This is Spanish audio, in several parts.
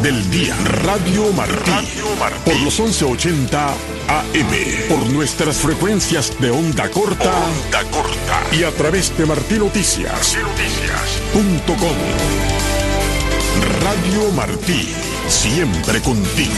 del día. Radio Martí. Por los 1180 AM. Por nuestras frecuencias de onda corta. Y a través de martinoticias.com. Radio Martí. Siempre contigo.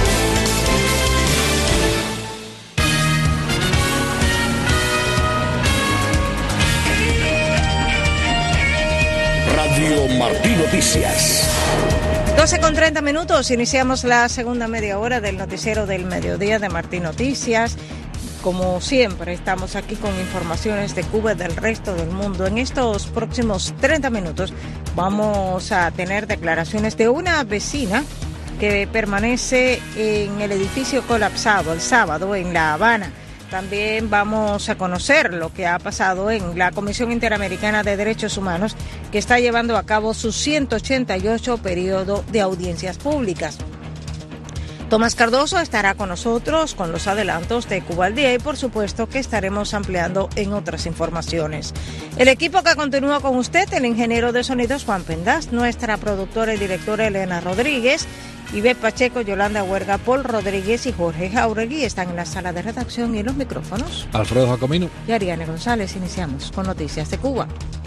Radio Martí Noticias. 12:30, iniciamos la segunda media hora del noticiero del mediodía de Martí Noticias. Como siempre, estamos aquí con informaciones de Cuba y del resto del mundo. En estos próximos 30 minutos vamos a tener declaraciones de una vecina que permanece en el edificio colapsado el sábado en La Habana. También vamos a conocer lo que ha pasado en la Comisión Interamericana de Derechos Humanos, que está llevando a cabo su 188 periodo de audiencias públicas. Tomás Cardoso estará con nosotros con los adelantos de Cuba al Día y por supuesto que estaremos ampliando en otras informaciones. El equipo que continúa con usted, el ingeniero de sonidos Juan Pendas, nuestra productora y directora Elena Rodríguez, Ivette Pacheco, Yolanda Huerga, Paul Rodríguez y Jorge Jauregui están en la sala de redacción y en los micrófonos Alfredo Jacomino y Ariane González. Iniciamos con Noticias de Cuba.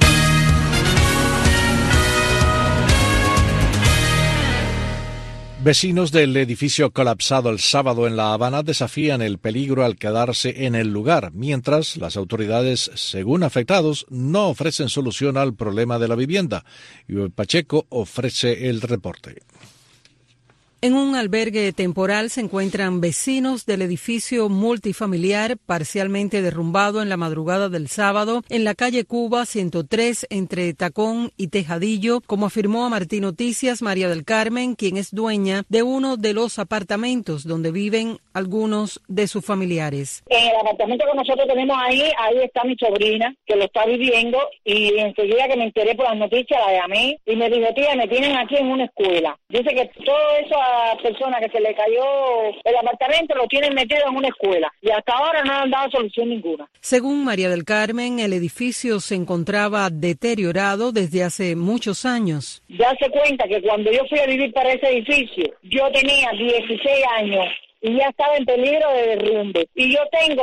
Vecinos del edificio colapsado el sábado en La Habana desafían el peligro al quedarse en el lugar, mientras las autoridades, según afectados, no ofrecen solución al problema de la vivienda. Ivette Pacheco ofrece el reporte. En un albergue temporal se encuentran vecinos del edificio multifamiliar parcialmente derrumbado en la madrugada del sábado en la calle Cuba 103 entre Tacón y Tejadillo, como afirmó a Martí Noticias María del Carmen, quien es dueña de uno de los apartamentos donde viven algunos de sus familiares. En el apartamento que nosotros tenemos ahí está mi sobrina que lo está viviendo y enseguida que me enteré por las noticias la llamé y me dijo, tía, me tienen aquí en una escuela. Dice que todo eso a personas que se le cayó el apartamento lo tienen metido en una escuela y hasta ahora no han dado solución ninguna. Según María del Carmen, el edificio se encontraba deteriorado desde hace muchos años. Ya se cuenta que cuando yo fui a vivir para ese edificio, yo tenía 16 años y ya estaba en peligro de derrumbe. Y yo tengo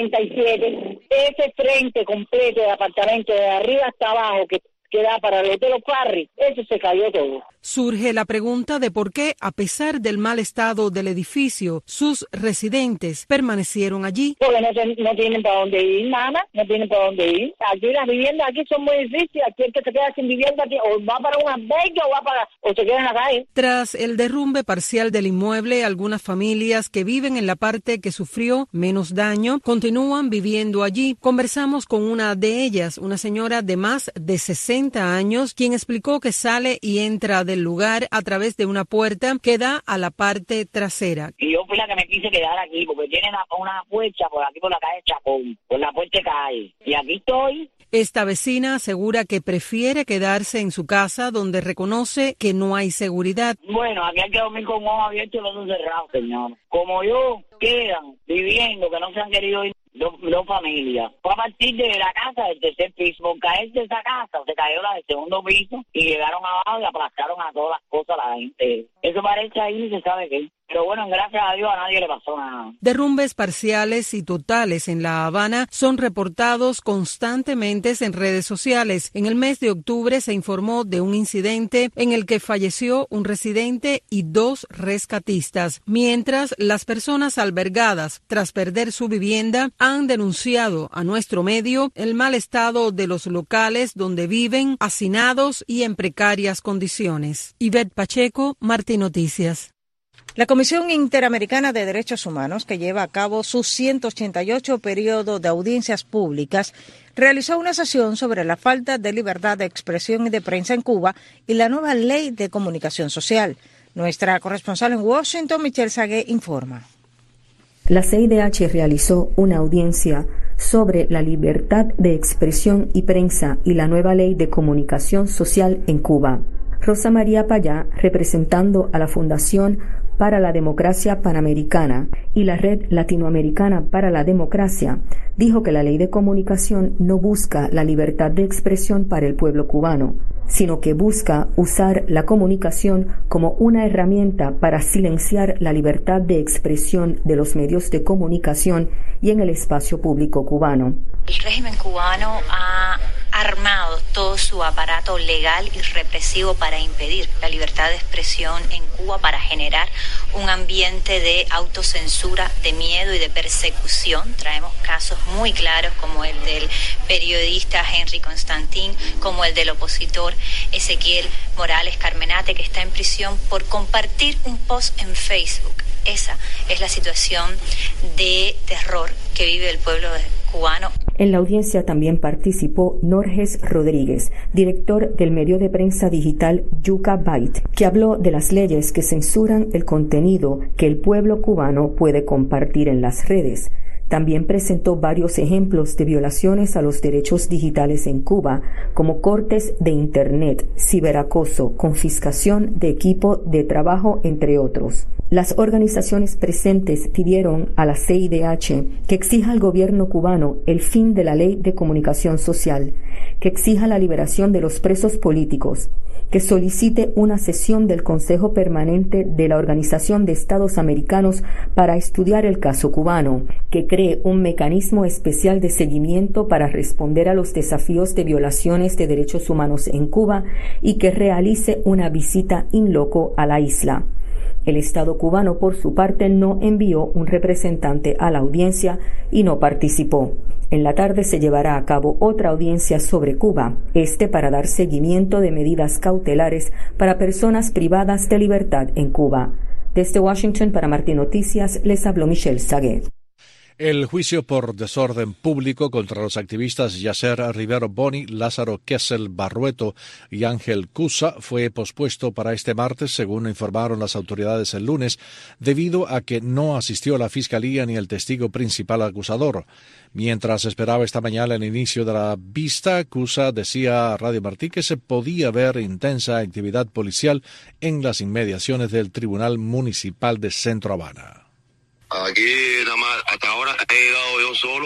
57. Ese frente completo de apartamento de arriba hasta abajo que da para el Hotel O'Farrill, eso se cayó todo. Surge la pregunta de por qué, a pesar del mal estado del edificio, sus residentes permanecieron allí. Porque no tienen para dónde ir, nada, no tienen para dónde ir. Aquí las viviendas aquí son muy difíciles, aquí el que se queda sin vivienda o va para un albergue o se queda en la calle. Tras el derrumbe parcial del inmueble, algunas familias que viven en la parte que sufrió menos daño continúan viviendo allí. Conversamos con una de ellas, una señora de más de 60 años, quien explicó que sale y entra del lugar a través de una puerta que da a la parte trasera. Y yo fui la que me quise quedar aquí, porque tienen una puerta por aquí por la calle Chapón, por la puerta calle. Y aquí estoy. Esta vecina asegura que prefiere quedarse en su casa, donde reconoce que no hay seguridad. Bueno, aquí hay que dormir con ojos abiertos y los ojos cerrados, señor. Como yo, quedan viviendo, que no se han querido ir. Dos familias. Fue a partir de la casa del tercer piso. Por caerse de esa casa, se cayó la del segundo piso y llegaron abajo y aplastaron a todas las cosas a la gente. Eso parece ahí y se sabe qué. Pero bueno, gracias a Dios a nadie le pasó nada. Derrumbes parciales y totales en La Habana son reportados constantemente en redes sociales. En el mes de octubre se informó de un incidente en el que falleció un residente y 2 rescatistas, mientras las personas albergadas tras perder su vivienda han denunciado a nuestro medio el mal estado de los locales donde viven, hacinados y en precarias condiciones. Ivette Pacheco, Martí Noticias. La Comisión Interamericana de Derechos Humanos, que lleva a cabo su 188 periodo de audiencias públicas, realizó una sesión sobre la falta de libertad de expresión y de prensa en Cuba y la nueva ley de comunicación social. Nuestra corresponsal en Washington, Michelle Sagué, informa. La CIDH realizó una audiencia sobre la libertad de expresión y prensa y la nueva ley de comunicación social en Cuba. Rosa María Payá, representando a la Fundación para la Democracia Panamericana y la Red Latinoamericana para la Democracia, dijo que la ley de comunicación no busca la libertad de expresión para el pueblo cubano, sino que busca usar la comunicación como una herramienta para silenciar la libertad de expresión de los medios de comunicación y en el espacio público cubano. El régimen cubano ha armado todo su aparato legal y represivo para impedir la libertad de expresión en Cuba, para generar un ambiente de autocensura, de miedo y de persecución. Traemos casos muy claros como el del periodista Henry Constantin, como el del opositor Ezequiel Morales Carmenate, que está en prisión por compartir un post en Facebook. Esa es la situación de terror que vive el pueblo cubano. En la audiencia también participó Norges Rodríguez, director del medio de prensa digital Yucca Byte, que habló de las leyes que censuran el contenido que el pueblo cubano puede compartir en las redes. También presentó varios ejemplos de violaciones a los derechos digitales en Cuba, como cortes de Internet, ciberacoso, confiscación de equipo de trabajo, entre otros. Las organizaciones presentes pidieron a la CIDH que exija al gobierno cubano el fin de la Ley de Comunicación Social, que exija la liberación de los presos políticos, que solicite una sesión del Consejo Permanente de la Organización de Estados Americanos para estudiar el caso cubano, que cree un mecanismo especial de seguimiento para responder a los desafíos de violaciones de derechos humanos en Cuba y que realice una visita in loco a la isla. El Estado cubano, por su parte, no envió un representante a la audiencia y no participó. En la tarde se llevará a cabo otra audiencia sobre Cuba, para dar seguimiento de medidas cautelares para personas privadas de libertad en Cuba. Desde Washington, para Martín Noticias, les habló Michelle Saguet. El juicio por desorden público contra los activistas Yasser Rivero Boni, Lázaro Kessel Barrueto y Ángel Cusa fue pospuesto para este martes, según informaron las autoridades el lunes, debido a que no asistió la fiscalía ni el testigo principal acusador. Mientras esperaba esta mañana el inicio de la vista, Cusa decía a Radio Martí que se podía ver intensa actividad policial en las inmediaciones del Tribunal Municipal de Centro Habana. Aquí nada más, hasta ahora he llegado yo solo,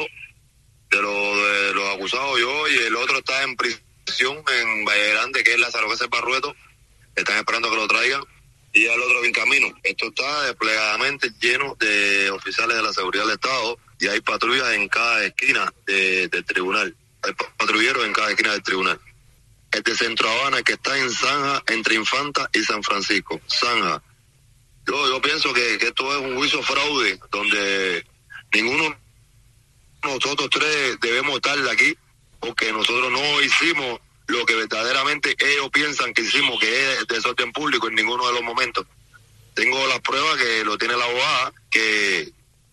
de los acusados yo, y el otro está en prisión en Valle Grande, que es Lázaro Kessel Barrueto. Están esperando que lo traigan, y el otro en camino. Esto está desplegadamente lleno de oficiales de la seguridad del Estado, y hay patrullas en cada esquina del tribunal. Hay patrulleros en cada esquina del tribunal. El de Centro Habana, que está en Zanja, entre Infanta y San Francisco. Zanja. Yo pienso que esto es un juicio fraude, donde ninguno de nosotros tres debemos estar aquí, porque nosotros no hicimos lo que verdaderamente ellos piensan que hicimos, que es desorden público en ninguno de los momentos. Tengo las pruebas que lo tiene la abogada, que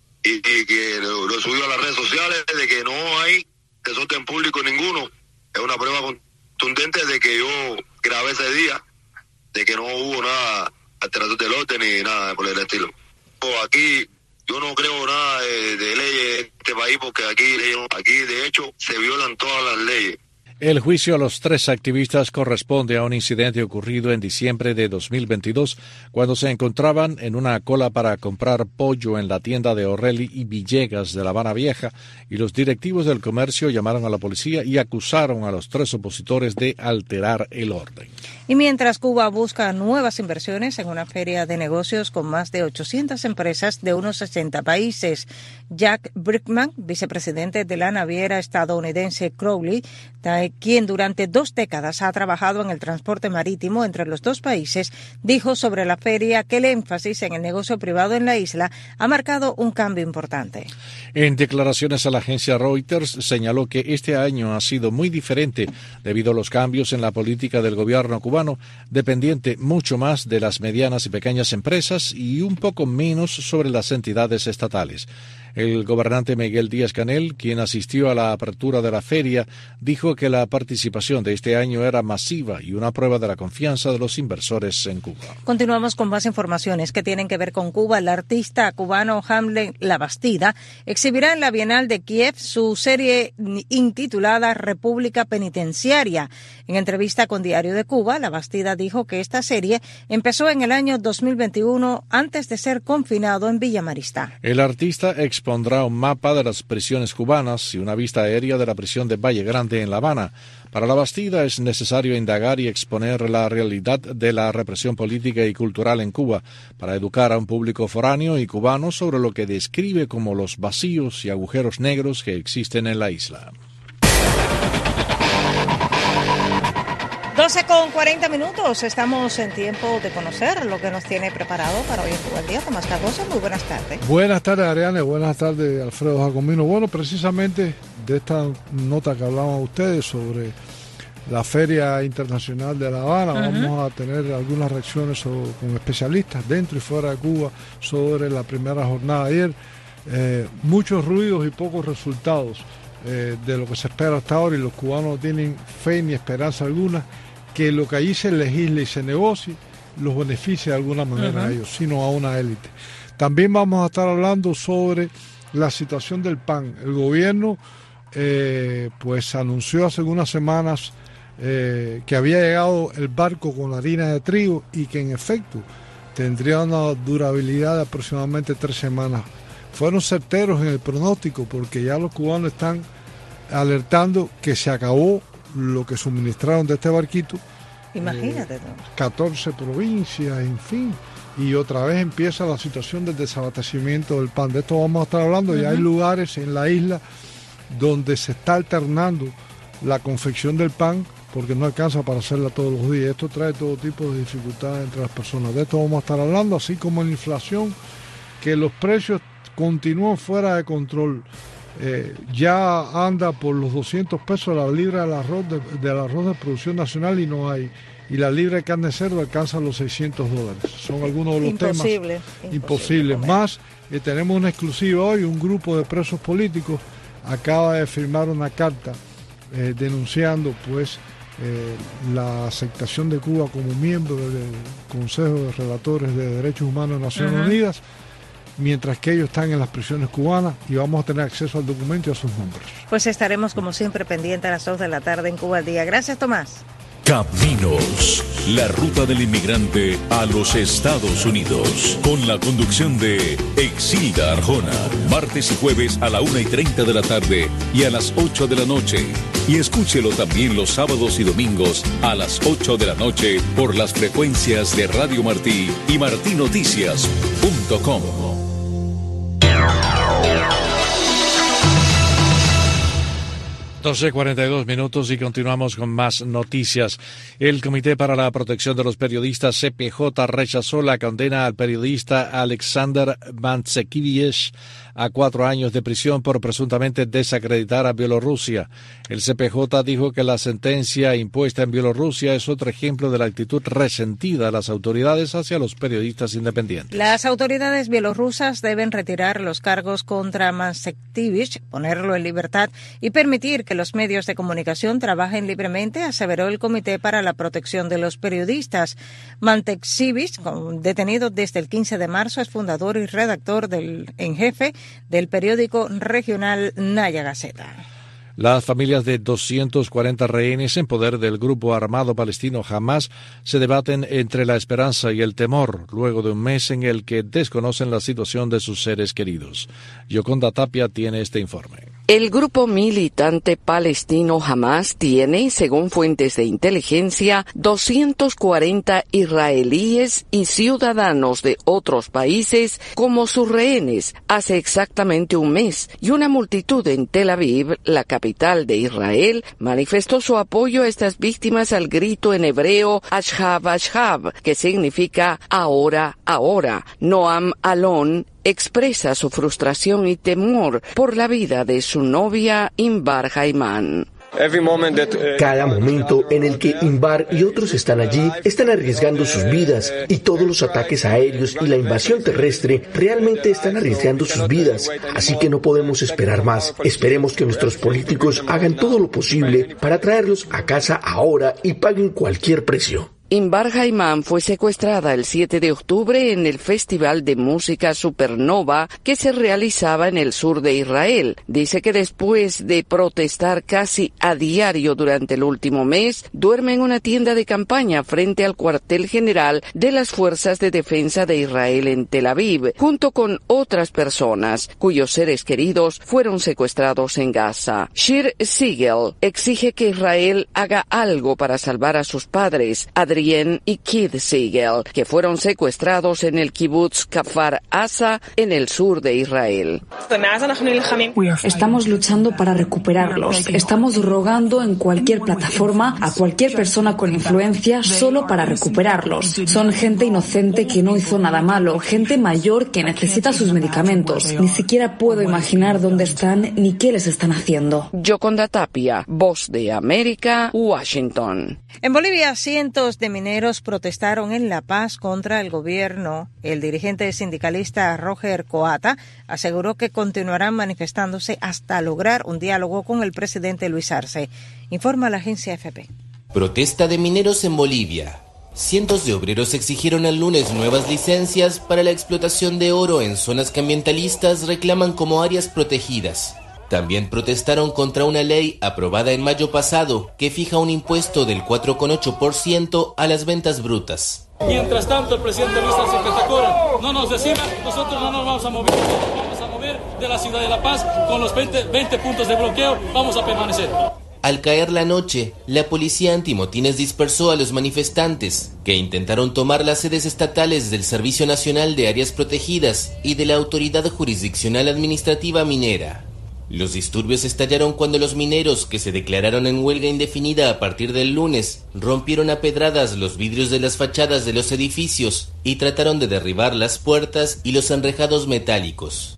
lo subió a las redes sociales, de que no hay desorden público ninguno. Es una prueba contundente de que yo grabé ese día, de que no hubo nada alteración del orden ni nada por el estilo. Aquí yo no creo nada de leyes en este país, porque aquí de hecho se violan todas las leyes. El juicio a los tres activistas corresponde a un incidente ocurrido en diciembre de 2022, cuando se encontraban en una cola para comprar pollo en la tienda de O'Reilly y Villegas de La Habana Vieja, y los directivos del comercio llamaron a la policía y acusaron a los tres opositores de alterar el orden. Y mientras Cuba busca nuevas inversiones en una feria de negocios con más de 800 empresas de unos 60 países, Jack Brickman, vicepresidente de la naviera estadounidense Crowley, quien durante 2 décadas ha trabajado en el transporte marítimo entre los dos países, dijo sobre la feria que el énfasis en el negocio privado en la isla ha marcado un cambio importante. En declaraciones a la agencia Reuters, señaló que este año ha sido muy diferente debido a los cambios en la política del gobierno cubano, dependiente mucho más de las medianas y pequeñas empresas y un poco menos sobre las entidades estatales. El gobernante Miguel Díaz-Canel, quien asistió a la apertura de la feria, dijo que la participación de este año era masiva y una prueba de la confianza de los inversores en Cuba. Continuamos con más informaciones que tienen que ver con Cuba. El artista cubano Hamlet Labastida exhibirá en la Bienal de Kiev su serie intitulada República Penitenciaria. En entrevista con Diario de Cuba, Labastida dijo que esta serie empezó en el año 2021 antes de ser confinado en Villa Maristá. El artista explicó dispondrá un mapa de las prisiones cubanas y una vista aérea de la prisión de Valle Grande en La Habana. Para la Bastida es necesario indagar y exponer la realidad de la represión política y cultural en Cuba, para educar a un público foráneo y cubano sobre lo que describe como los vacíos y agujeros negros que existen en la isla. 12:40. Estamos en tiempo de conocer lo que nos tiene preparado para hoy en Cuba al Día. Tomás Cardoso, muy buenas tardes. Buenas tardes, Ariane. Buenas tardes, Alfredo Jacomino. Bueno, precisamente de esta nota que hablaban ustedes sobre la Feria Internacional de La Habana, vamos a tener algunas reacciones con especialistas dentro y fuera de Cuba sobre la primera jornada de ayer. Muchos ruidos y pocos resultados de lo que se espera hasta ahora, y los cubanos no tienen fe ni esperanza alguna que lo que allí se legisle y se negocie los beneficie de alguna manera a ellos, sino a una élite. También vamos a estar hablando sobre la situación del pan. El gobierno pues anunció hace unas semanas que había llegado el barco con la harina de trigo y que en efecto tendría una durabilidad de aproximadamente 3 semanas. Fueron certeros en el pronóstico, porque ya los cubanos están alertando que se acabó lo que suministraron de este barquito. Imagínate. 14 provincias, en fin. Y otra vez empieza la situación del desabastecimiento del pan. De esto vamos a estar hablando. Ya hay lugares en la isla donde se está alternando la confección del pan, porque no alcanza para hacerla todos los días. Esto trae todo tipo de dificultades entre las personas. De esto vamos a estar hablando, así como la inflación, que los precios continúan fuera de control. Ya anda por los 200 pesos la libra del arroz de producción nacional y no hay. Y la libra de carne de cerdo alcanza los $600. Son algunos de los temas imposibles. Más, tenemos una exclusiva hoy. Un grupo de presos políticos acaba de firmar una carta denunciando pues la aceptación de Cuba como miembro del Consejo de Relatores de Derechos Humanos de Naciones Unidas, mientras que ellos están en las prisiones cubanas, y vamos a tener acceso al documento y a sus nombres. Pues estaremos como siempre pendientes a las 2 de la tarde en Cuba al Día. Gracias, Tomás. Caminos, la ruta del inmigrante a los Estados Unidos, con la conducción de Exilda Arjona, martes y jueves a la 1:30 de la tarde y a las 8 de la noche. Y escúchelo también los sábados y domingos a las 8 de la noche por las frecuencias de Radio Martí y martinoticias.com. 12:42 y continuamos con más noticias. El Comité para la Protección de los Periodistas, CPJ, rechazó la condena al periodista Alexander Mantsekiewicz a 4 años de prisión por presuntamente desacreditar a Bielorrusia. El CPJ dijo que la sentencia impuesta en Bielorrusia es otro ejemplo de la actitud resentida de las autoridades hacia los periodistas independientes. Las autoridades bielorrusas deben retirar los cargos contra Mantsekiewicz, ponerlo en libertad y permitir que los medios de comunicación trabajen libremente, aseveró el Comité para la Protección de los Periodistas. Mantsekiewicz, detenido desde el 15 de marzo, es fundador y redactor en jefe del periódico regional Naya Gaceta. Las familias de 240 rehenes en poder del grupo armado palestino Hamas se debaten entre la esperanza y el temor, luego de un mes en el que desconocen la situación de sus seres queridos. Yoconda Tapia tiene este informe. El grupo militante palestino Hamas tiene, según fuentes de inteligencia, 240 israelíes y ciudadanos de otros países como sus rehenes hace exactamente un mes, y una multitud en Tel Aviv, la capital de Israel, manifestó su apoyo a estas víctimas al grito en hebreo Ashab Ashab, que significa ahora, ahora. Noam Alon expresa su frustración y temor por la vida de su novia Inbar Jaimán. Cada momento en el que Inbar y otros están allí, están arriesgando sus vidas, y todos los ataques aéreos y la invasión terrestre realmente están arriesgando sus vidas. Así que no podemos esperar más. Esperemos que nuestros políticos hagan todo lo posible para traerlos a casa ahora y paguen cualquier precio. Inbar Jaimán fue secuestrada el 7 de octubre en el Festival de Música Supernova que se realizaba en el sur de Israel. Dice que después de protestar casi a diario durante el último mes, duerme en una tienda de campaña frente al cuartel general de las Fuerzas de Defensa de Israel en Tel Aviv, junto con otras personas cuyos seres queridos fueron secuestrados en Gaza. Shir Siegel exige que Israel haga algo para salvar a sus padres, Adrián y Kid Siegel, que fueron secuestrados en el kibutz Kfar Asa, en el sur de Israel. Estamos luchando para recuperarlos. Estamos rogando en cualquier plataforma a cualquier persona con influencia solo para recuperarlos. Son gente inocente que no hizo nada malo, gente mayor que necesita sus medicamentos. Ni siquiera puedo imaginar dónde están ni qué les están haciendo. Yoconda Tapia, Voz de América, Washington. En Bolivia, cientos de mineros protestaron en La Paz contra el gobierno. El dirigente sindicalista Roger Coata aseguró que continuarán manifestándose hasta lograr un diálogo con el presidente Luis Arce. Informa la agencia AFP. Protesta de mineros en Bolivia. Cientos de obreros exigieron el lunes nuevas licencias para la explotación de oro en zonas que ambientalistas reclaman como áreas protegidas. También protestaron contra una ley aprobada en mayo pasado que fija un impuesto del 4,8% a las ventas brutas. Mientras tanto, el presidente Luis Arce Catacora no nos decide, nosotros no nos vamos a mover, de la ciudad de La Paz con los 20 puntos de bloqueo, vamos a permanecer. Al caer la noche, la policía antimotines dispersó a los manifestantes, que intentaron tomar las sedes estatales del Servicio Nacional de Áreas Protegidas y de la Autoridad Jurisdiccional Administrativa Minera. Los disturbios estallaron cuando los mineros, que se declararon en huelga indefinida a partir del lunes, rompieron a pedradas los vidrios de las fachadas de los edificios y trataron de derribar las puertas y los enrejados metálicos.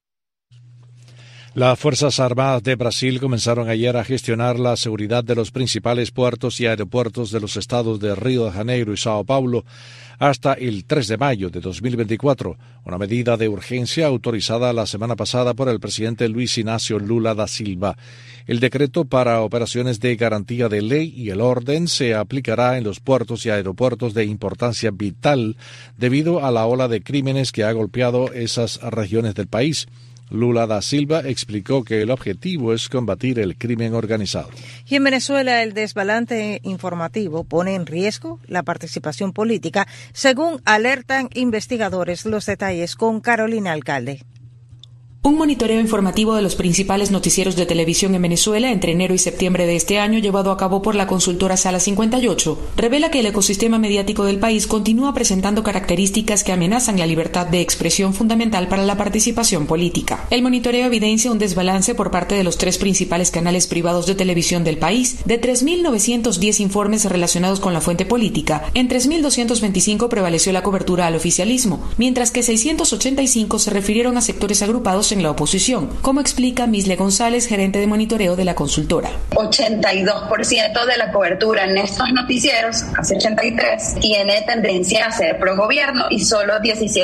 Las Fuerzas Armadas de Brasil comenzaron ayer a gestionar la seguridad de los principales puertos y aeropuertos de los estados de Río de Janeiro y Sao Paulo hasta el 3 de mayo de 2024, una medida de urgencia autorizada la semana pasada por el presidente Luis Inácio Lula da Silva. El decreto para operaciones de garantía de ley y el orden se aplicará en los puertos y aeropuertos de importancia vital debido a la ola de crímenes que ha golpeado esas regiones del país. Lula da Silva explicó que el objetivo es combatir el crimen organizado. Y en Venezuela, el desbalance informativo pone en riesgo la participación política, según alertan investigadores. Los detalles con Carolina Alcalde. Un monitoreo informativo de los principales noticieros de televisión en Venezuela entre enero y septiembre de este año, llevado a cabo por la consultora Sala 58, revela que el ecosistema mediático del país continúa presentando características que amenazan la libertad de expresión fundamental para la participación política. El monitoreo evidencia un desbalance por parte de los tres principales canales privados de televisión del país. De 3.910 informes relacionados con la fuente política, en 3.225 prevaleció la cobertura al oficialismo, mientras que 685 se refirieron a sectores agrupados en la oposición, como explica Misle González, gerente de monitoreo de la consultora. 82% de la cobertura en estos noticieros, casi 83%, tiene tendencia a ser pro gobierno y solo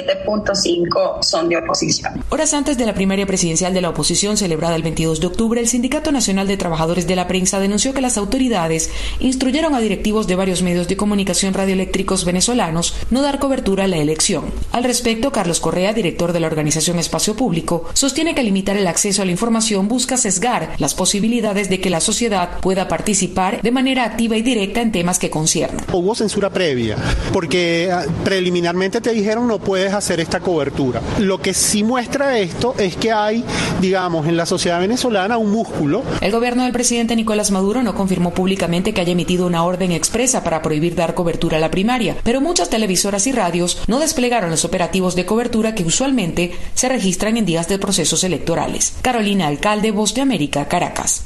17.5% son de oposición. Horas antes de la primaria presidencial de la oposición celebrada el 22 de octubre, el Sindicato Nacional de Trabajadores de la Prensa denunció que las autoridades instruyeron a directivos de varios medios de comunicación radioeléctricos venezolanos no dar cobertura a la elección. Al respecto, Carlos Correa, director de la organización Espacio Público, sostiene que limitar el acceso a la información busca sesgar las posibilidades de que la sociedad pueda participar de manera activa y directa en temas que conciernan. Hubo censura previa, porque preliminarmente te dijeron no puedes hacer esta cobertura. Lo que sí muestra esto es que hay, digamos, en la sociedad venezolana un músculo. El gobierno del presidente Nicolás Maduro no confirmó públicamente que haya emitido una orden expresa para prohibir dar cobertura a la primaria, pero muchas televisoras y radios no desplegaron los operativos de cobertura que usualmente se registran en días de procesos electorales. Carolina Alcalde, Voz de América, Caracas.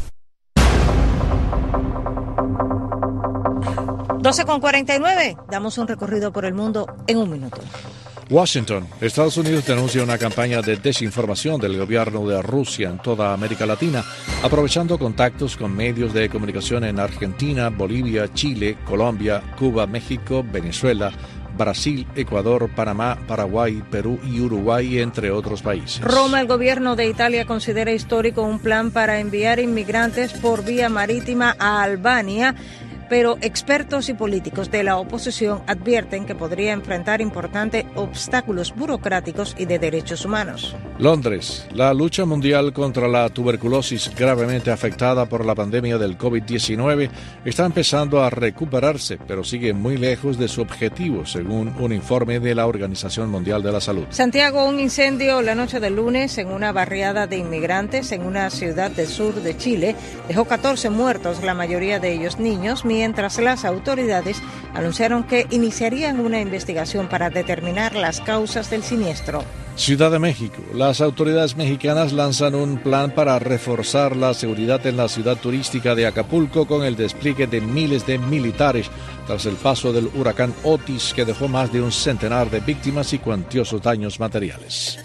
12:49. Damos un recorrido por el mundo en un minuto. Washington. Estados Unidos denuncia una campaña de desinformación del gobierno de Rusia en toda América Latina, aprovechando contactos con medios de comunicación en Argentina, Bolivia, Chile, Colombia, Cuba, México, Venezuela, Brasil, Ecuador, Panamá, Paraguay, Perú y Uruguay, entre otros países. Roma, el gobierno de Italia considera histórico un plan para enviar inmigrantes por vía marítima a Albania, pero expertos y políticos de la oposición advierten que podría enfrentar importantes obstáculos burocráticos y de derechos humanos. Londres. La lucha mundial contra la tuberculosis gravemente afectada por la pandemia del COVID-19 está empezando a recuperarse, pero sigue muy lejos de su objetivo, según un informe de la Organización Mundial de la Salud. Santiago, un incendio la noche del lunes en una barriada de inmigrantes en una ciudad del sur de Chile dejó 14 muertos, la mayoría de ellos niños, mientras las autoridades anunciaron que iniciarían una investigación para determinar las causas del siniestro. Ciudad de México. Las autoridades mexicanas lanzan un plan para reforzar la seguridad en la ciudad turística de Acapulco con el despliegue de miles de militares tras el paso del huracán Otis, que dejó más de un centenar de víctimas y cuantiosos daños materiales.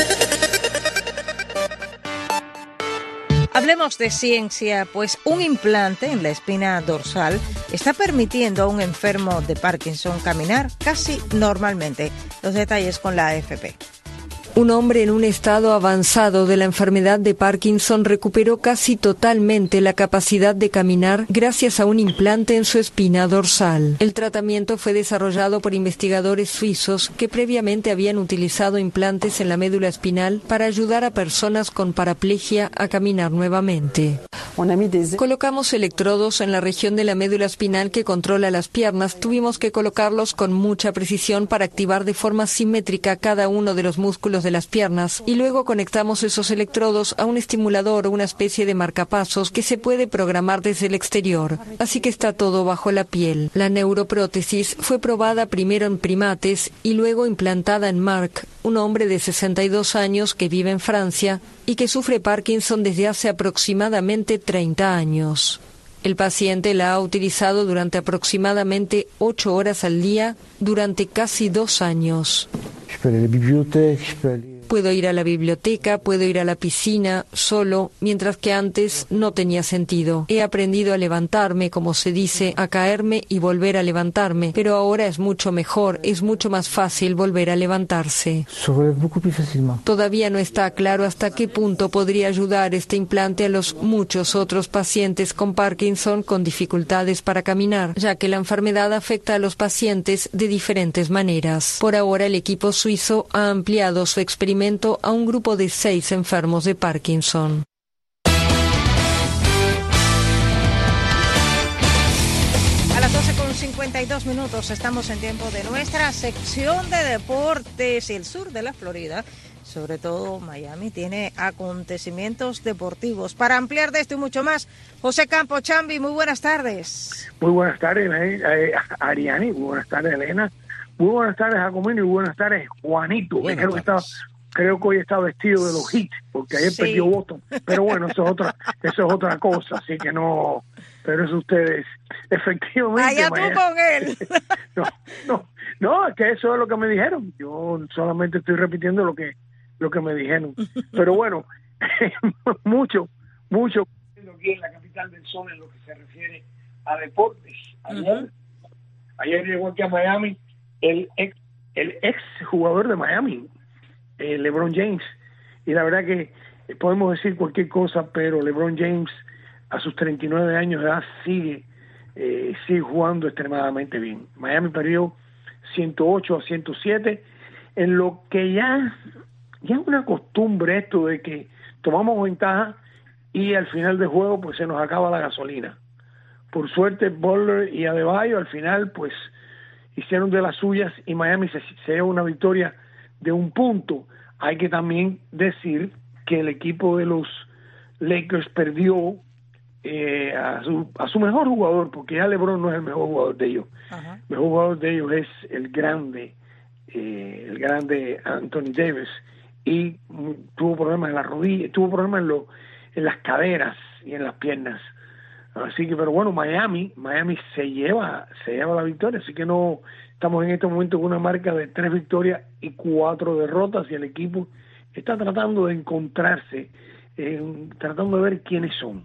Hablemos de ciencia, pues un implante en la espina dorsal está permitiendo a un enfermo de Parkinson caminar casi normalmente. Los detalles con la AFP. Un hombre en un estado avanzado de la enfermedad de Parkinson recuperó casi totalmente la capacidad de caminar gracias a un implante en su espina dorsal. El tratamiento fue desarrollado por investigadores suizos que previamente habían utilizado implantes en la médula espinal para ayudar a personas con paraplegia a caminar nuevamente. Colocamos electrodos en la región de la médula espinal que controla las piernas. Tuvimos que colocarlos con mucha precisión para activar de forma simétrica cada uno de los músculos de las piernas y luego conectamos esos electrodos a un estimulador o una especie de marcapasos que se puede programar desde el exterior. Así que está todo bajo la piel. La neuroprótesis fue probada primero en primates y luego implantada en Marc, un hombre de 62 años que vive en Francia y que sufre Parkinson desde hace aproximadamente 30 años. El paciente la ha utilizado durante aproximadamente 8 horas al día durante casi 2 años. Puedo ir a la biblioteca, puedo ir a la piscina solo, mientras que antes no tenía sentido. He aprendido a levantarme, como se dice, a caerme y volver a levantarme, pero ahora es mucho mejor, es mucho más fácil volver a levantarse. Todavía no está claro hasta qué punto podría ayudar este implante a los muchos otros pacientes con Parkinson con dificultades para caminar, ya que la enfermedad afecta a los pacientes de diferentes maneras. Por ahora, el equipo suizo ha ampliado su experimento a un grupo de 6 enfermos de Parkinson. A las 12:52 estamos en tiempo de nuestra sección de deportes. Y el sur de la Florida, sobre todo Miami, tiene acontecimientos deportivos. Para ampliar de esto y mucho más, José Campo Chambi, muy buenas tardes. Muy buenas tardes, Ariani, muy buenas tardes, Elena. Muy buenas tardes, Jacomino, y buenas tardes, Juanito. Creo que hoy está vestido de los Heat, porque ayer perdió Boston. Pero bueno, eso es otra cosa, así que no. Pero eso ustedes, efectivamente. Allá tú con él. No, es que eso es lo que me dijeron. Yo solamente estoy repitiendo lo que me dijeron. Pero bueno, mucho aquí en la capital del sol en lo que se refiere a deportes. Ayer llegó aquí a Miami el ex jugador de Miami, LeBron James, y la verdad que podemos decir cualquier cosa, pero LeBron James a sus 39 años de edad sigue jugando extremadamente bien. Miami perdió 108-107, en lo que ya es una costumbre esto de que tomamos ventaja y al final del juego pues se nos acaba la gasolina. Por suerte Butler y Adebayo al final pues hicieron de las suyas y Miami se lleva una victoria de 1 punto. Hay que también decir que el equipo de los Lakers perdió a su mejor jugador, porque ya LeBron no es el mejor jugador de ellos. El mejor jugador de ellos es el grande Anthony Davis, y tuvo problemas en la rodilla, tuvo problemas en las caderas y en las piernas. Así que, pero bueno, Miami se lleva la victoria, así que no estamos en este momento con una marca de 3 victorias y 4 derrotas, y el equipo está tratando de encontrarse, tratando de ver quiénes son.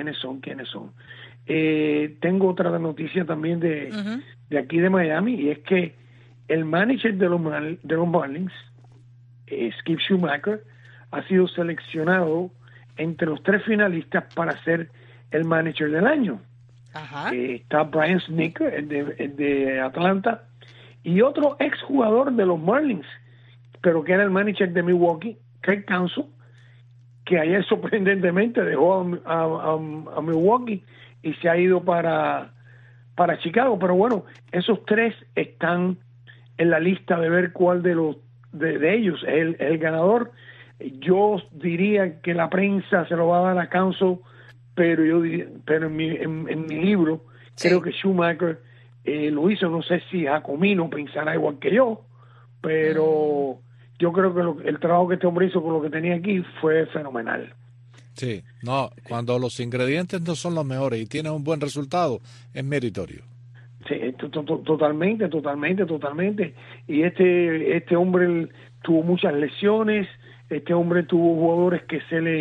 Tengo otra noticia también de aquí de Miami, y es que el manager de los Marlins, Skip Schumacher, ha sido seleccionado entre los 3 finalistas para ser el manager del año. Está Brian Snitker, el de Atlanta, y otro exjugador de los Marlins, pero que era el manager de Milwaukee, Craig Counsell, que ayer sorprendentemente dejó a Milwaukee y se ha ido para Chicago. Pero bueno, esos tres están en la lista de ver cuál de ellos es el ganador. Yo diría que la prensa se lo va a dar a Counsell, pero en mi libro creo que Schumacher lo hizo. No sé si Jacomino pensará igual que yo, pero yo creo que el trabajo que este hombre hizo con lo que tenía aquí fue fenomenal. Sí, no, cuando los ingredientes no son los mejores y tienen un buen resultado, es meritorio. Sí, totalmente. Y este hombre tuvo muchas lesiones. Este hombre tuvo jugadores que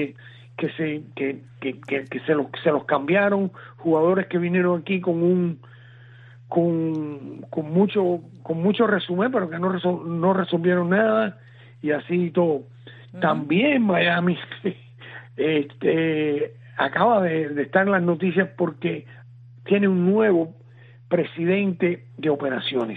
se los cambiaron, jugadores que vinieron aquí con mucho resumen, pero que no resolvieron nada, y así todo. También Miami acaba de estar en las noticias porque tiene un nuevo presidente de operaciones.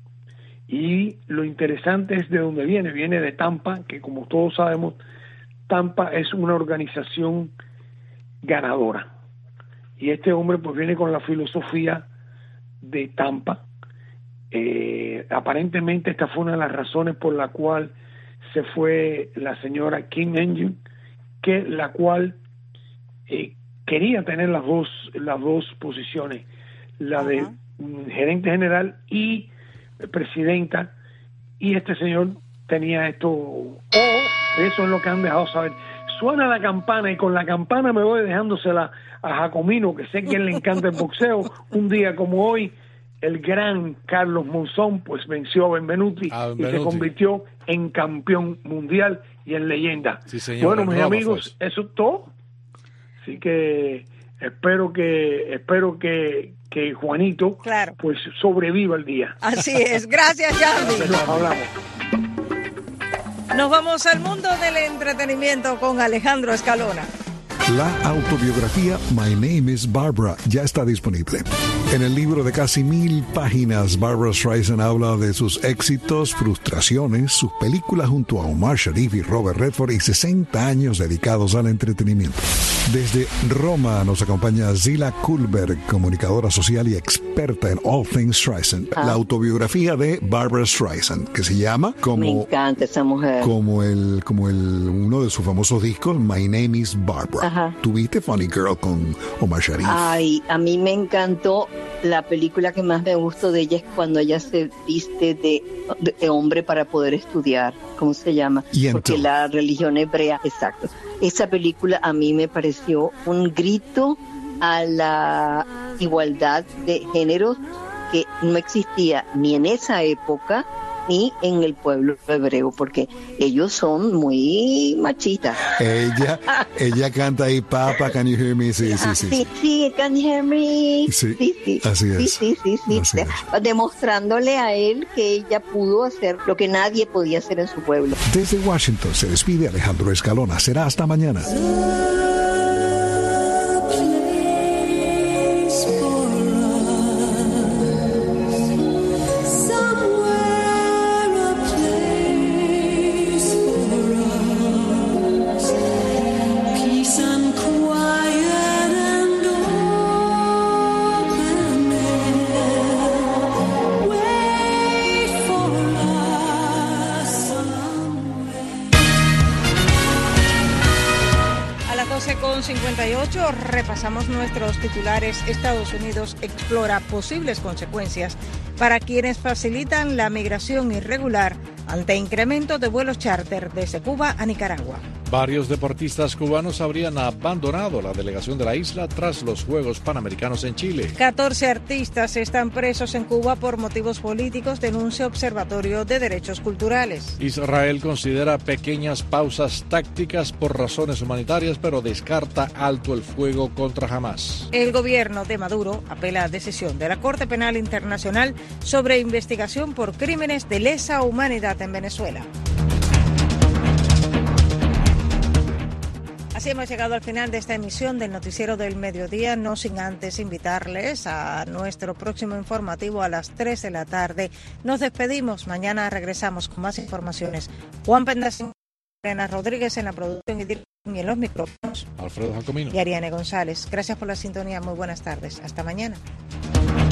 Y lo interesante es de dónde viene de Tampa, que como todos sabemos, Tampa es una organización ganadora. Y este hombre pues viene con la filosofía de Tampa. Aparentemente esta fue una de las razones por la cual se fue la señora Kim Engine, la cual quería tener las dos posiciones, la de gerente general y presidenta, y este señor tenía esto, eso es lo que han dejado saber. Suena la campana y con la campana me voy dejándosela a Jacomino, que sé que él le encanta el boxeo. Un día como hoy, el gran Carlos Monzón pues venció a Benvenuti y se convirtió en campeón mundial y en leyenda. Sí, señor, bueno, mis amigos, eso es todo. Así que espero que Juanito pues sobreviva el día. Así es, gracias, Yandy. Nos hablamos. Nos vamos al mundo del entretenimiento con Alejandro Escalona. La autobiografía My Name is Barbara ya está disponible. En el libro de casi 1000 páginas, Barbara Streisand habla de sus éxitos, frustraciones, sus películas junto a Omar Sharif y Robert Redford y 60 años dedicados al entretenimiento. Desde Roma nos acompaña Zila Kullberg, comunicadora social y experta en all things Streisand. La autobiografía de Barbara Streisand, que se llama Me encanta esa mujer. Como uno de sus famosos discos, My Name is Barbara. ¿Tuviste Funny Girl con Omar Sharif? Ay, a mí me encantó. La película que más me gustó de ella es cuando ella se viste de hombre para poder estudiar. ¿Cómo se llama? Porque la religión hebrea, exacto. Esa película a mí me pareció un grito a la igualdad de géneros que no existía ni en esa época ni en el pueblo hebreo, porque ellos son muy machistas. Ella canta ahí, Papa, can you hear me? Sí, can you hear me? Sí, así es. Sí. Demostrándole a él que ella pudo hacer lo que nadie podía hacer en su pueblo. Desde Washington se despide Alejandro Escalona. Será hasta mañana. Con 58 repasamos nuestros titulares. Estados Unidos explora posibles consecuencias para quienes facilitan la migración irregular ante incremento de vuelos charter desde Cuba a Nicaragua. Varios deportistas cubanos habrían abandonado la delegación de la isla tras los Juegos Panamericanos en Chile. 14 artistas están presos en Cuba por motivos políticos, denuncia Observatorio de Derechos Culturales. Israel considera pequeñas pausas tácticas por razones humanitarias, pero descarta alto el fuego contra Hamás. El gobierno de Maduro apela a decisión de la Corte Penal Internacional sobre investigación por crímenes de lesa humanidad en Venezuela. Así hemos llegado al final de esta emisión del Noticiero del Mediodía, no sin antes invitarles a nuestro próximo informativo a las 3 de la tarde. Nos despedimos, mañana regresamos con más informaciones. Juan Pendas, Elena Rodríguez en la producción y en los micrófonos. Alfredo Jacomino. Y Ariane González. Gracias por la sintonía, muy buenas tardes. Hasta mañana.